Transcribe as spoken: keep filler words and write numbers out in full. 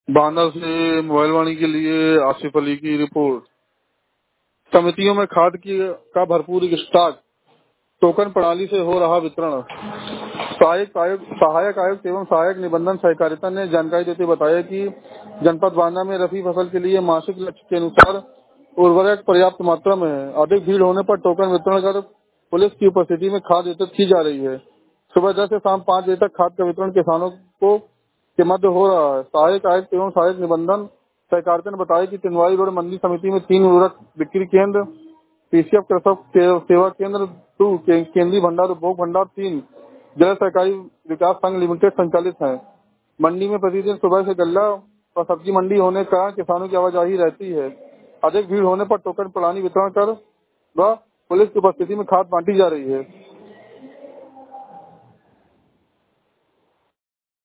बांदा से मोबाइल वाणी के लिए आसिफ अली की रिपोर्ट। समितियों में खाद की का भरपूर स्टॉक, टोकन प्रणाली से हो रहा वितरण। सहायक आयुक्त सहायक आयुक्त एवं सहायक निबंधन सहकारिता ने जानकारी देते हुए बताया कि जनपद बांदा में रबी फसल के लिए मासिक लक्ष्य के अनुसार उर्वरक पर्याप्त मात्रा में है। अधिक भीड़ होने पर टोकन वितरण कर पुलिस की उपस्थिति में खाद वितरित की जा रही है। सुबह दस से शाम पाँच बजे तक खाद का वितरण किसानों को के मध्य हो रहा है। सहायक आयुक्त एवं सहायक निबंधन सहकारिता ने बताया कि तिनवाई रोड मंडी समिति में तीन उर्वरक बिक्री केंद्र, पीसीएफ कृषक सेवा केंद्र टू, केंद्रीय भंडार उपभोग भंडार तीन, जिला सहकारी विकास संघ लिमिटेड संचालित है। मंडी में प्रतिदिन सुबह से गल्ला और सब्जी मंडी होने के कारण किसानों की आवाजाही रहती है। अधिक भीड़ होने पर टोकन प्रणाली वितरण कर व पुलिस की उपस्थिति में खाद बांटी जा रही है।